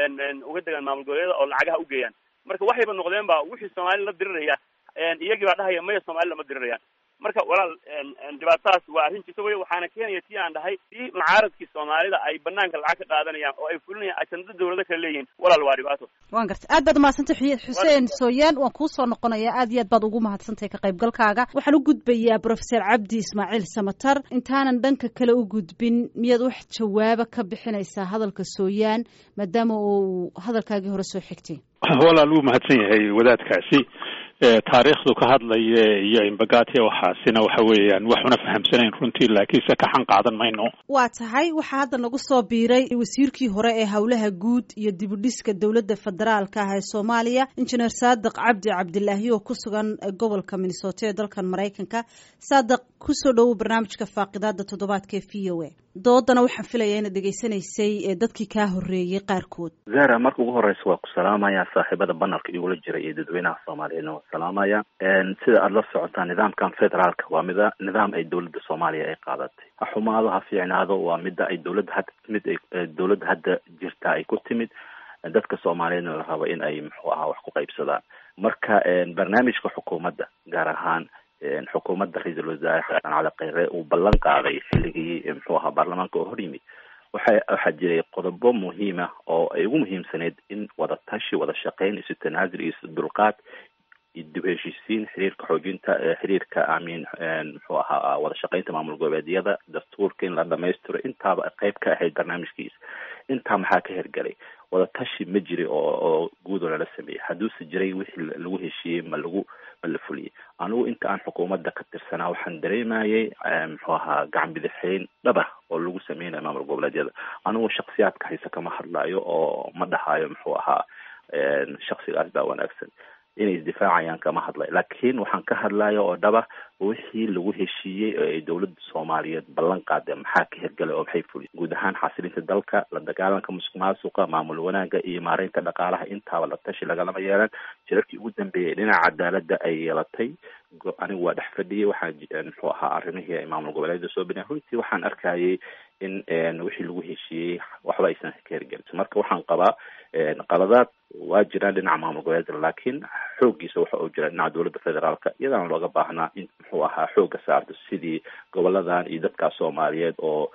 [SPEAKER 11] maamul goboleedyada oo lacagaha u geeyaan. marka waxayba noqdeen ba wixii Soomaali la diriraya iyagii baa dhahaya maya Soomaali lama dirirayaan. marka walaal dhibaatadaas waa arrin jirta wey. waxaana keenaya tii aan dhahay tii mucaaradkii Soomaalida ay banaanka lacag ka qaadanayaan oo ay fulinayaan ajanda dawlada kale leeyihiin. walaal waa dhibaato.
[SPEAKER 1] waan gartay, aad baad mahadsantahay Xuseen Sooyaan, waan kuu soo noqonayaa. aad iyo aad baad ugu mahadsantahay ka qaybgalkaaga. waxaan u gudbayaa professor cabdi ismaaciil Samatar. intaanan dhanka kale u gudbin, miyaad wax jawaaba ka bixinaysaa hadalka Sooyaan maadaama uu hadalkaagii hore soo xigtay?
[SPEAKER 10] walaal wuu mahadsan yahay wadaadkaasi. taariikhdu ka hadlaya iyo embagati waxaasina waxa weeyaan wax una fahamsanayn runtii, laakiinse ka xan qaadan mayno.
[SPEAKER 1] waa tahay waxaa hadda nagu soo biiray wasiirkii hore ee howlaha guud iyo dibudhiska dowladda federaalka ah ee Soomaaliya, injineer Saadiq Cabdi Cabdilaahi oo ku sugan gobolka Minnesota ee dalkan Mareykanka. Saadiq, ku soo dhawow barnaamijka faaqidaada toddobaadka ee VOA. doodana waxaan filayaa inaad dhegaysanaysay ee dadkii kaa horreeyay qaarkood.
[SPEAKER 12] Zahra, marka ugu horeysa waa ku salaamaya saaxiibada banalka igula jira iyo dadweynaha Soomaaliyeed waa salaamaya. sida aad la socotaan nidaamkan federaalka waa nidaam ay dowladda Soomaaliya ay qaadatay. ha xumaado ha fiicnaado, waa midda ay dowladda hadda jirta ay ku timid. dadka Soomaaliyeedna la rabo in ay wax ku qaybsadaan. marka barnaamijka xukuumadda gaar ahaan xukuumadda ra'iisul wasaare Xasan Cali Khayre uu ballan qaaday xilligii baarlamaanka oo hor yimid waxaa jiray qodobo muhiim ah oo ay ugu muhiimsaneyd in wada tashi, wada shaqayn, isu tanaasul iyo isu dulqaad iyo dib u heshiisiin, xiriirka xoojinta xiriirka wada shaqaynta maamul goboleedyada, dastuurka in la dhamaystiro, intaaba qayb ka ahayd barnaamijkiisa. intaa maxaa ka hergelay? wada tashi ma jiri oo guud oo lala sameeyey. hadduuse jiray wixii lagu heshiiyey ma la fuliyey. anigu inta aan xukuumadda ka tirsanaa waxaan dareemayay gacan bidixeyn dhaba oo lagu sameynayo maamul goboleedyada. anigu shaksiyaadka haysa kama hadlayo oo ma dhahayo shaksigaas baa wanaagsan. inay isdifaacayaan kama hadlay, laakiin waxaan ka hadlaya oo dhaba wixii lagu heshiiyey oo ay dowladda soomaaliyeed ballan qaadeen maxaa ka hirgalay oo maxay fuliyay. guud ahaan xasilinta dalka, la dagaalanka musuqmaasuqa, maamul wanaaga iyo maareynta dhaqaalaha intaaba la tashi lagalama yeelan. shirarkii ugu dambeeyay dhinaca cadaaladda ay yeelatay, anigu waa dhex fadhiyay, waxaan muxuu ahaa arrimihii ay maamul goboleedyada soo bixiyeen. runtii waxaan arkayay in wixii lagu heshiiyey waxba aysan ka hirgelin. marka waxaan qabaa qaladaad waa jiraan dhinaca maamul goboleedyada, laakiin xooggiisa waxa uu jira dhinaca dowladda federaalka, iyadana looga baahnaa in muxuu ahaa xoogga saarto sidii goboladan iyo dadkaas soomaaliyeed oo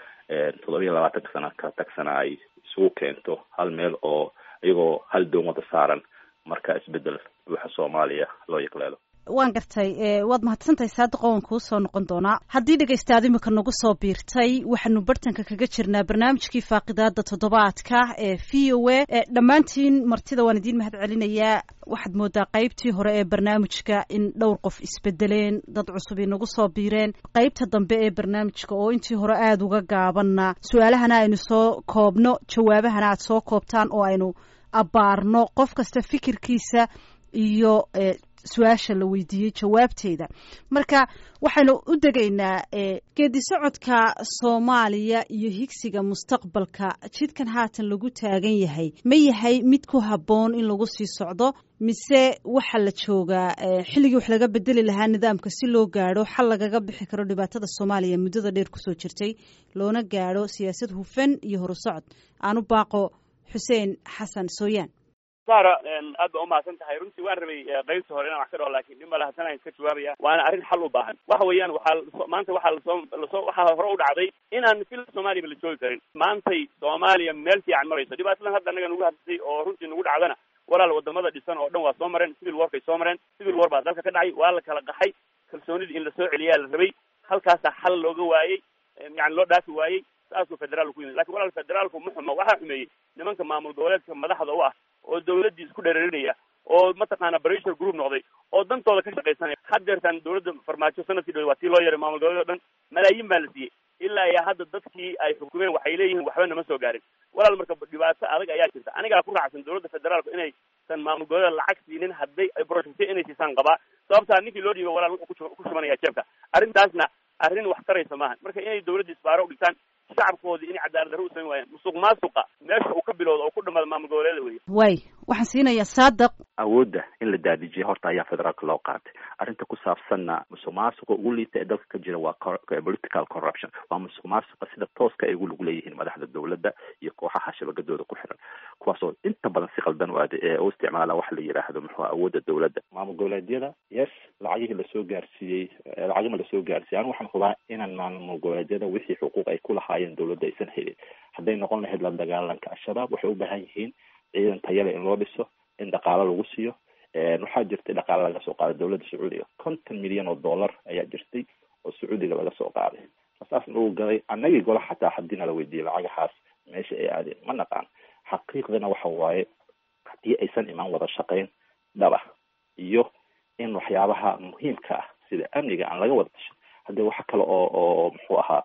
[SPEAKER 12] 27 sano ka tagsana ay isugu keento hal meel oo iyagoo hal doon wada saaran marka isbedel buuxa Soomaaliya loo yaqleelo.
[SPEAKER 1] waan gartay waad mahadsantahay Saadiq, waan kuu soo noqon doonaa. haddii dhegaystayaal imika nagu soo biirtay, waxaanu bartanka kaga jirnaa barnaamijkii faaqidaada toddobaadka ee VOA. dhammaantiin martida waan idiin mahad celinayaa. waxaad moodaa qaybtii hore ee barnaamijka in dhowr qof isbedeleen, dad cusub inagu soo biireen. qaybta dambe ee barnaamijka oo intii hore aada uga gaabanna, su-aalahana aynu soo koobno, jawaabahana aad soo koobtaan oo aynu abbaarno qof kasta fikirkiisa iyo su-aasha la weydiiyey jawaabteeda. marka waxaynu u degaynaa geedi socodka Soomaaliya iyo higsiga mustaqbalka. jidkan haatan lagu taagan yahay ma yahay mid ku habboon in lagu sii socdo, mise waxa la joogaa xilligii wax laga bedeli lahaa nidaamka si loo gaadho xal lagaga bixi karo dhibaatada Soomaaliya muddada dheer kusoo jirtay, loona gaadho siyaasad hufan iyo horusocod? aanu baaqo Xuseen Xasan Sooyaan.
[SPEAKER 11] sara aad baa umahadsan tahay. runtii waan rabay qaybta hore inaan wax ka dhaho, laakiin nin malahasanaan iska jawaabaya. waana arrin xal u baahan. waxa weeyaan maanta waxaa hore u dhacday inaan fil Soomaaliya la joogi karin. maantay Soomaaliya meel fiican marayso. dhibaatadan hadda anaga nagu hadisay oo runtii nagu dhacdana walaal wadamada dhisan oo dhan waa soo mareen, civil war bay soo mareen. civil war baa dalka ka dhacay, waa la kala qaxay, kalsoonidii in la soo celiyaa la rabay. halkaasaa xal looga waayey, yani loo dhaafi waayey. saasuu federaalku ku yimid. lakin walaal federaalku muxuma waxaa xumeeyey nimanka maamul goboleedka madaxda u ah oo dawladdii isku dhereerinaya oo mataqaana pressure group noqday oo dantooda ka shaqaysanaya. haddeertan dawladda farmaajo sanadkii dhow waa tii loo yaray maamul goboleed oo dhan malaayiin baa la siiyey. ilaa iyo hadda dadkii ay xukumeen waxay leeyihiin waxba nama soo gaarin. walaal marka dhibaato adag ayaa jirta. anigaa ku raacsan dawladda federaalku inaysan maamul goboleed lacag siinin hadday ay projectyo inay siisaan qabaa. sababtaa ninkii loo dhiibo walaal wuxuu ku shubanaya jeebka. arrintaasna arrin wax taraysa maahan. marka inay dawladda isbaaro u dhigtaan, shacabkoodii inay cadaalad darro u samayn waayaan, musuqmaasuqa meesha uu ka bilowdo oo ku dhamaada maamul goboleeda weeye.
[SPEAKER 1] way waxaan siinayaa Saadiq.
[SPEAKER 12] awoodda in la daadijiyo horta ayaa federaalka loo qaatay. arrinta ku saabsanna musuqmaasuqa ugu liita ee dalka ka jira waa political corruption. waa musuqmaasuqa sida tooska ay ugu lug leeyihiin madaxda dawladda iyo kooxaha shabakadooda ku xiran, kuwaasoo inta badan si qaldan u isticmaala wax la yidhaahdo muxuu awoodda dawladda. maamul goboleedyada yes lacagihii lasoo gaarsiiyey, lacagima lasoo gaarsiiyey. anigu waxaan hubaa inaan maamul goboleedyada wixii xuquuq ay ku lahaayeen dawladda aysan helin. hadday noqon lahayd la dagaalanka al-shabaab, waxay u baahan yihiin ciidan tayale in loo dhiso, in dhaqaalo lagu siiyo. waxaa jirtay dhaqaale laga soo qaaday dawladda Sacuudiga, 50 milyan oo dollar ayaa jirtay oo Sacuudiga laga soo qaaday. saasna uu galay annagii gola xataa haddiina la weydiiyey lacagahaas meesha ay aadeen ma naqaan. xaqiiqdana waxa waaye haddii aysan imaan wada shaqayn dhaba iyo in waxyaabaha muhiimka ah sida amniga aan laga wada tashan, haddii waxa kale oo muxuu ahaa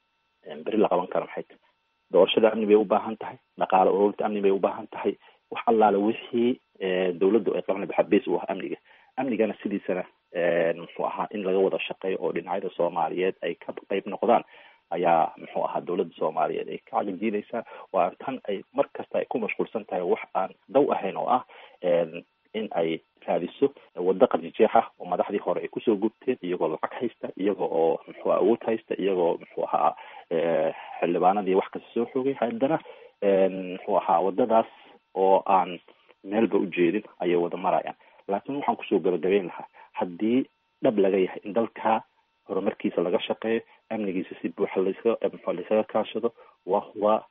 [SPEAKER 12] beri la qaban karo maxay tahay. doorashada amni bay u baahan tahay, dhaqaale ururinta amni bay u baahan tahay. wax allaale wixii dawladdu ay qaban lahayd xabiis u ah amnigana sidiisana muxuu ahaa in laga wada shaqeeyo oo dhinacyada Soomaaliyeed ay ka qayb noqdaan ayaa muxuu ahaa dawladda Soomaaliyeed ay ka cajiinaysaa. waa tan ay markasta ay ku mashquulsan tahay wax aan daw ahayn oo ah in ay raadiso waddo qarjijeex ah oo madaxdii hore ay kusoo gubteen iyagoo lacag haysta, iyagoo oo muxuu awood haysta, iyagoo muxuu ahaa xildhibaanadii wax kasta soo xoogay. haddana muxuu ahaa waddadaas oo aan meelba u jeedin ayay wada marayaan. laakiin waxaan kusoo gabagabeyn lahaa haddii dhab laga yahay in dalka horumarkiisa laga shaqeeyo, amnigiisa si buuxa laysaga kaashado, waxa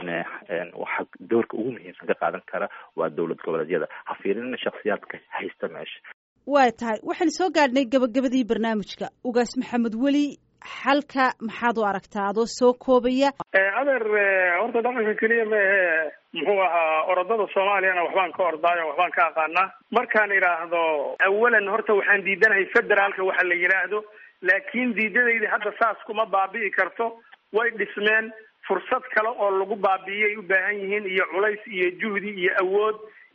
[SPEAKER 12] doorka ugu muhiimsan ka qaadan kara waa dawlad goboleedyada. ha fiirinin shakhsiyaadka haysta meesha.
[SPEAKER 1] waa tahay waxaan soo gaadhnay gabagabadii barnaamijka. ugaas Maxamed Weli, xalka maxaad u aragtaa adoo soo koobaya?
[SPEAKER 9] adeer horta dhaqanka keliya maahe muxuu ahaa orodada Soomaaliyana waxbaan ka ordaayo, waxbaan ka aqaanaa. markaan idhaahdo awalan horta waxaan diidanahay federaalka waxa la yidhaahdo, laakiin diidadayda hadda saas kuma baabi'i karto. way dhismeen fursad kale oo lagu baabi'iyay u baahan yihiin, iyo culays iyo juhdi iyo awood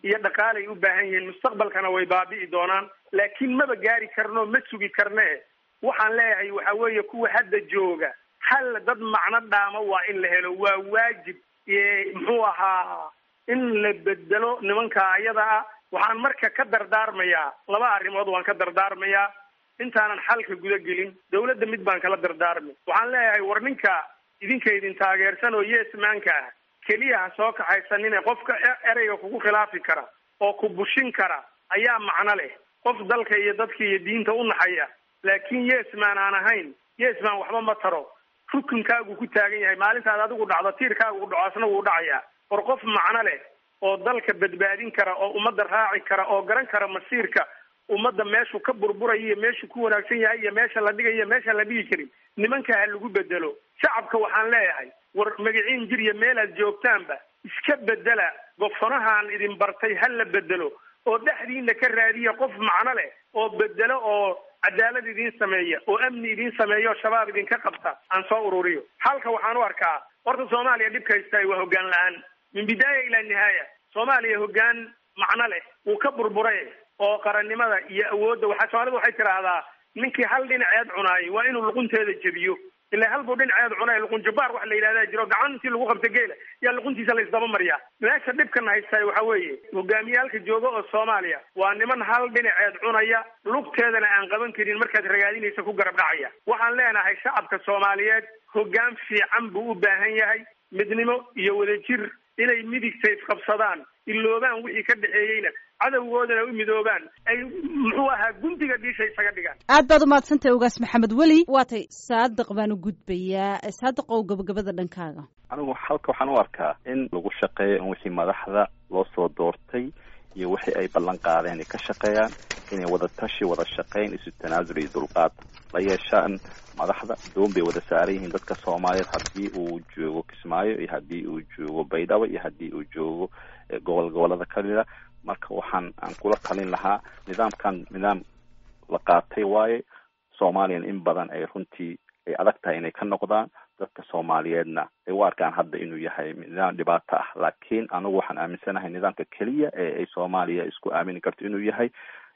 [SPEAKER 9] iyo dhaqaalay u baahan yihiin, mustaqbalkana way baabi'i doonaan, laakiin maba gaari karno, ma sugi karne. waxaan leeyahay waxa weeye kuwa hadda jooga hal dad macno dhaama waa in la helo, waa waajib muxuu ahaa in la bedelo nimanka ayada ah. waxaan marka ka dardaarmayaa 2 arrimood waan ka dardaarmayaa intaanan xalka guda gelin. dawladda mid baan kala dardaarmay, waxaan leeyahay war ninka idin taageersan oo yeesmaanka ah keliya ha soo kaxaysanine qofka ereyga kugu khilaafi kara oo ku bushin kara ayaa macno leh, qof dalka iyo dadka iyo diinta u naxaya. laakiin yeesmaan aan ahayn, yeesmaan waxba ma taro, rukunkaagu ku taagan yahay, maalintaad adigu dhacdo tiirkaagu u dhaco asna wuu dhacayaa. war qof macno leh oo dalka badbaadin kara oo ummadda raaci kara oo garan kara masiirka ummadda meeshuu ka burburaya iyo meeshuu ku wanaagsan yahay iyo meesha la dhigayo iyo meesha la dhigi karin, nimanka ha lagu bedelo. shacabka waxaan leeyahay war magaciin jir iyo meelaad joogtaanba iska bedela, gofanahaan idin bartay ha la bedelo oo dhexdiina ka raadiya qof macno leh oo bedelo oo cadaalad idin sameeya oo amni idin sameeya oo shabaab idinka qabta aan soo ururiyo. halka waxaan u arkaa horta Soomaaliya dhibka haystay waa hoggaan la'aan min bidaaya ilaa nihaaya. Soomaaliya hoggaan macno leh uu ka burburay oo qarannimada iyo awoodda Soomaalidu waxay tiraahdaa ninkii hal dhinaceed cunaayay waa inuu luqunteeda jabiyo. ilaa hal buu dhinaceed cunay luqun jabaar wax la yiraahdaa jiro, gacantii lagu qabta geela yaa luquntiisa la isdaba mariyaa. meesha dhibkan haystay waxa weeye hogaamiyaalka jooga oo Soomaaliya waa niman hal dhinaceed cunaya, lugteedana aan qaban karin, markaad ragaadinaysa ku garab dhacaya. waxaan leenahay shacabka Soomaaliyeed hoggaan fiican buu u baahan yahay, midnimo iyo wadajir, inay midigta isqabsadaan, iloobaan wixii ka dhaxeeyeyna cadawgoodana u midoobaan, ay muxuu ahaa guntiga dhiisha isaga dhigaan.
[SPEAKER 1] aad baad umahadsantahay ugaas maxamed weli. waatay saadiq baan u gudbayaa. saadiq oo gabagabada dhankaaga.
[SPEAKER 12] anigu halka waxaan u arkaa in lagu shaqeeyo in wixii madaxda loo soo doortay iyo wixii ay ballan qaadeen ay ka shaqeeyaan, inay wada tashi, wada shaqeyn, isu tanaasul iyo dulqaad la yeeshaan. madaxda doon bay wada saaran yihiin dadka Soomaaliyeed, haddii uu joogo Kismaayo iyo haddii uu joogo Baydhabo iyo haddii uu joogo gobolada kale. marka aan kula talin lahaa nidaamkan nidaam la qaatay waaye. Soomaaliyan in badan ay runtii ay adag tahay inay ka noqdaan, dadka Soomaaliyeedna ay u arkaan hadda inuu yahay nidaam dhibaato ah. laakiin anigu waxaan aaminsanahay nidaamka keliya ee ay Soomaaliya isku aamini karto inuu yahay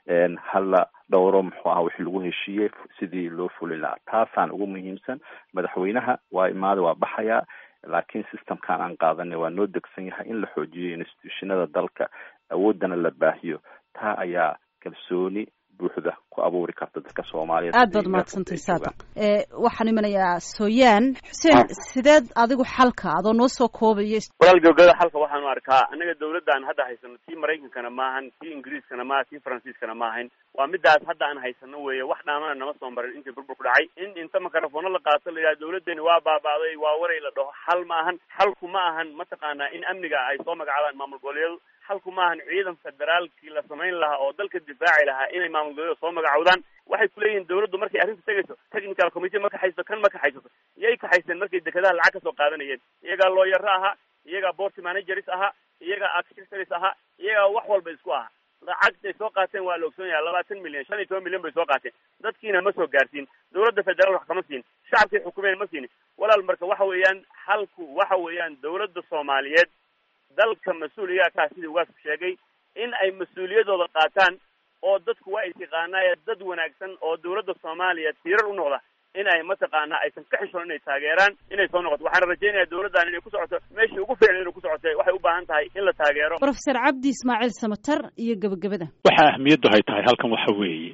[SPEAKER 12] hala dhowro muxuu ahaa wixii lagu heshiiyey sidii loo fulin lahaa. taasaan ugu muhiimsan. madaxweynaha waa imaada waa baxayaa, laakiin systemkan aan qaadanay waa noo degsan yahay in la xoojiyo institutionada dalka, awoodana la baahiyo. taa ayaa kalsooni buuxda ku abuuri karta dadka Soomaaliyeed.
[SPEAKER 1] aad baad mahadsantahay saadiq. waxaan imanayaa Sooyaan Xuseen, sideed adigu xalka adoo noo soo koobaya?
[SPEAKER 11] walaal gabagabada xalka waxaan u arkaa anaga dawladdan hadda haysano tii Mareykankana maahan, tii Ingiriiskana maahan, tii Faransiiskana maahan, waa midaas hadda aan haysano weeye. wax dhaamana nama soo marin intii burbur ku dhacay. in inta makarafoona la qaato la yidhaha dawladdeeni waa baabaaday, waa waray la dhaho, xal ma ahan. xalku ma ahan mataqaanaa in amniga ay soo magacaabaan maamul goboleedyadu. xalku ma ahan ciidan federaalkii la samayn lahaa oo dalka difaaci lahaa inay maamul goboleedyadu soo magacawdaan. waxay kuleeyihiin dawladdu markay arrinta tegayso technical committee ma kaxayso, kan ma kaxaysato. iyay kaxayseen markay dekedaha lacag ka soo qaadanayeen. iyagaa looyaro ahaa, iyagaa board managers ahaa, iyagaa accessories ahaa, iyagaa wax walba isku ahaa. lacagtay soo qaateen waa la ogsoon yahay, 20 milyan 15 milyan bay soo qaateen. dadkiina ma soo gaarsiin, dawladda federaal wax kama siin, shacabkii xukuumeen ma siin. walaal marka waxa weeyaan xalku waxa weeyaan dawladda Soomaaliyeed dalka mas-uuliyaha ka sidii ugaas sheegay in ay mas-uuliyadooda qaataan oo dadku waa istiqaanaya dad wanaagsan oo dawladda Soomaaliya tiirar u noqda, in ay mataqaanaa aysan ka xishoon inay taageeraan, inay soo noqoto. waxaan rajaynayaa dawladdan inay ku socoto meeshii ugu fiican inay ku socotay. waxay u baahan tahay in la taageero.
[SPEAKER 1] Professor Cabdi Ismaaciil Samatar iyo gabagabada.
[SPEAKER 10] waxa ahmiyaddu hay tahay halkan waxa weeye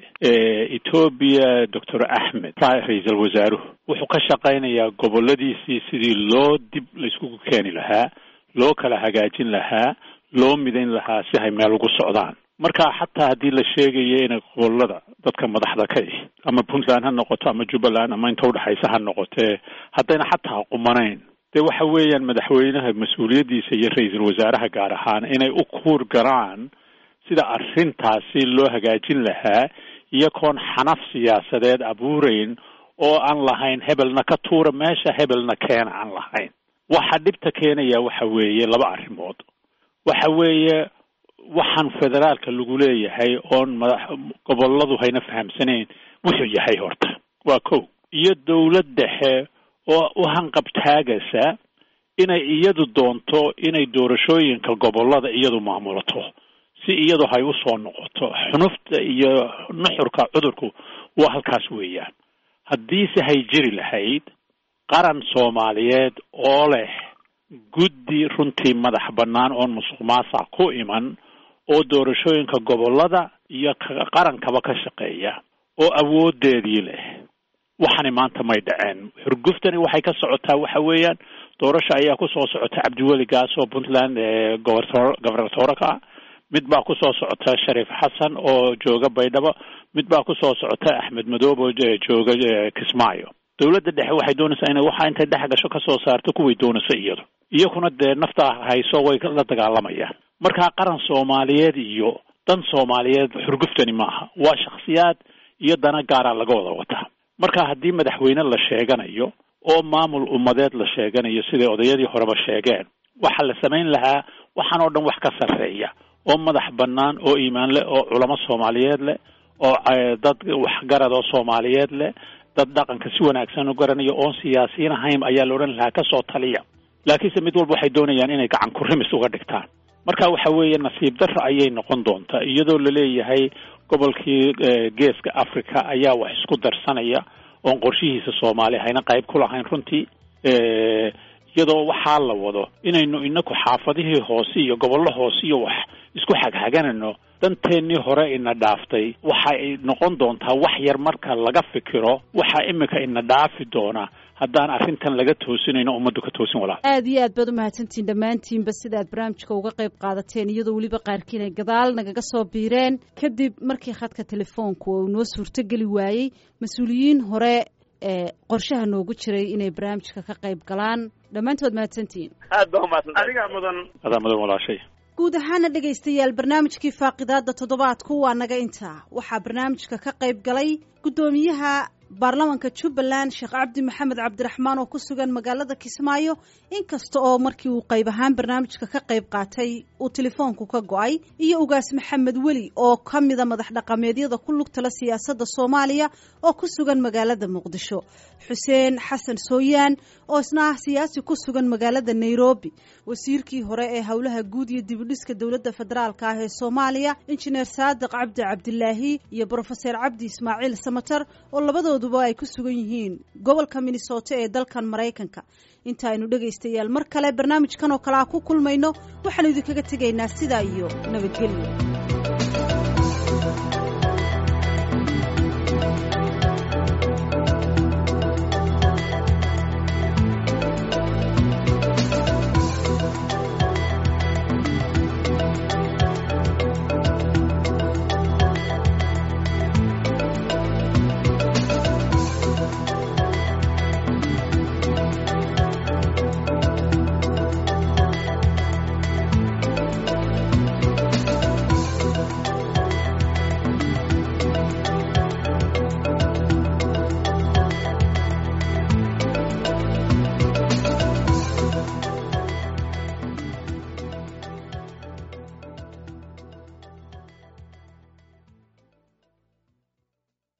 [SPEAKER 10] Ethiopia Dr. Ahmed ra'iisul wasaaruhu wuxuu ka shaqaynayaa goboladiisii sidii loo dib la isku keeni lahaa, loo kala hagaajin lahaa, loo midayn lahaa si ay meel ugu socdaan. marka xataa haddii la sheegayo in gobolada dadka madaxda ka ama Puntland ha noqoto ama Jubbaland ama inta u dhaxaysa ha noqotee haddayna xataa qumanayn, dee waxa weeyaan madaxweynaha mas-uuliyaddiisa iyo ra'iisul wasaaraha gaar ahaan inay u kuur garaan sida arrintaasi loo hagaajin lahaa, iyagoon xanaf siyaasadeed abuurayn oo aan lahayn hebelna ka tuura meesha hebelna keena aan lahayn. waxa dhibta keenaya waxa weeye 2 arrimood. waxa weeye waxaan federaalka lagu leeyahay oon goboladu hayna fahamsanayn wuxuu yahay horta waa kow, iyo dawlad dhexe oo u hanqabtaagaysa inay iyadu doonto inay doorashooyinka gobolada iyadu maamulato si iyadu hay u soo noqoto. xunufta iyo nuxurka cudurku waa halkaas weeyaan. haddiise hay jiri lahayd qaran Soomaaliyeed oo leh guddi runtii madax bannaan oon musuqmaasuq ku iman oo doorashooyinka gobolada iyo qarankaba ka shaqeeya oo awoodeedii leh, waxaana maanta may dhaceen. xurguftani waxay ka socotaa waxa weeyaan doorasho ayaa ku soo socota Cabdiweli Gaas oo Puntland gobornatoorka, mid baa ku soo socota Shariif Xasan oo jooga Baydhabo, mid baa ku soo socota Axmed Madoobe oo jooga Kismaayo. dawladda dhexe waxay doonaysaa inay waxa intay dhex gasho ka soo saarto kuway doonayso iyaguna dee nafta hayso way la dagaalamayaan. marka qaran Soomaaliyeed iyo dan Soomaaliyeed xurguftani maaha, waa shakhsiyaad iyo dana gaar ah laga wada wataa. marka haddii madaxweyne la sheeganayo oo maamul ummadeed la sheeganayo sida odayadii horeba sheegeen, waxa la samayn lahaa waxaan oo dhan wax ka sarreeya oo madax bannaan oo iimaan leh oo culamo Soomaaliyeed leh oo dad waxgarad oo Soomaaliyeed leh, dad dhaqanka si wanaagsan u garanayo oo siyaasiyiin ahayn ayaa la oran lahaa ka soo taliya. laakiinse mid walba waxay doonayaan inay gacan ku rimis uga dhigtaan. marka waxa weeye nasiib darro ayay noqon doontaa iyadoo la leeyahay gobolkii geeska Afrika ayaa wax isku darsanaya oo qorshihiisa Soomaaliya hayna qayb ku lahayn runtii iyadoo waxaa la wado inaynu inaku xaafadihii hoose iyo gobollo hoose iyo wax isku xagxaganano. danteennii hore ina dhaaftay waxay noqon doontaa wax yar marka laga fikiro waxa imika ina dhaafi doona haddaan arrintan laga toosinayno ummaddu ka toosin walaa.
[SPEAKER 1] aad iyo aad baad u mahadsantihiin dhammaantiinba sidaad barnaamijka uga qayb qaadateen, iyadoo weliba qaarkiin ay gadaal nagaga soo biireen kadib markii khadka telefoonku uu noo suurtogeli waayey. mas-uuliyiin hore qorshaha noogu jiray inay barnaamijka ka qayb galaan. dhammaantood mahadsantihiin.
[SPEAKER 11] aad baa umahadsan.
[SPEAKER 9] adigaa mudan.
[SPEAKER 10] adaa mudan walaashay.
[SPEAKER 1] guud ahaana dhegaystayaal barnaamijkii faaqidaada toddobaadku waa naga intaa. waxaa barnaamijka ka qayb galay guddoomiyaha baarlamanka Jubbaland Sheekh Cabdi Maxamed Cabdiraxmaan oo ku sugan magaalada Kismaayo, inkasta oo markii uu qayb ahaan barnaamijka ka qayb qaatay uu telefoonku ka go'ay, iyo Ugaas Maxamed Weli oo ka mid ah madax dhaqameedyada ku lugta la siyaasadda Soomaaliya oo ku sugan magaalada Muqdisho, Xuseen Xasan Sooyaan oo isna ah siyaasi ku sugan magaalada Nairobi, wasiirkii hore ee howlaha guud iyo dib u dhiska dawladda federaalka ah ee Soomaaliya Injineer Saadiq Cabdi Cabdilaahi, iyo Professor Cabdi Ismaaciil Samatar oo labadooduba ay ku sugan yihiin gobolka Minnesota ee dalkan Mareykanka. inta aynu dhegaystayaal mar kale barnaamijkan oo kale ku kulmayno waxaan idinkaga tegaynaa sidaa iyo nabadgelyo.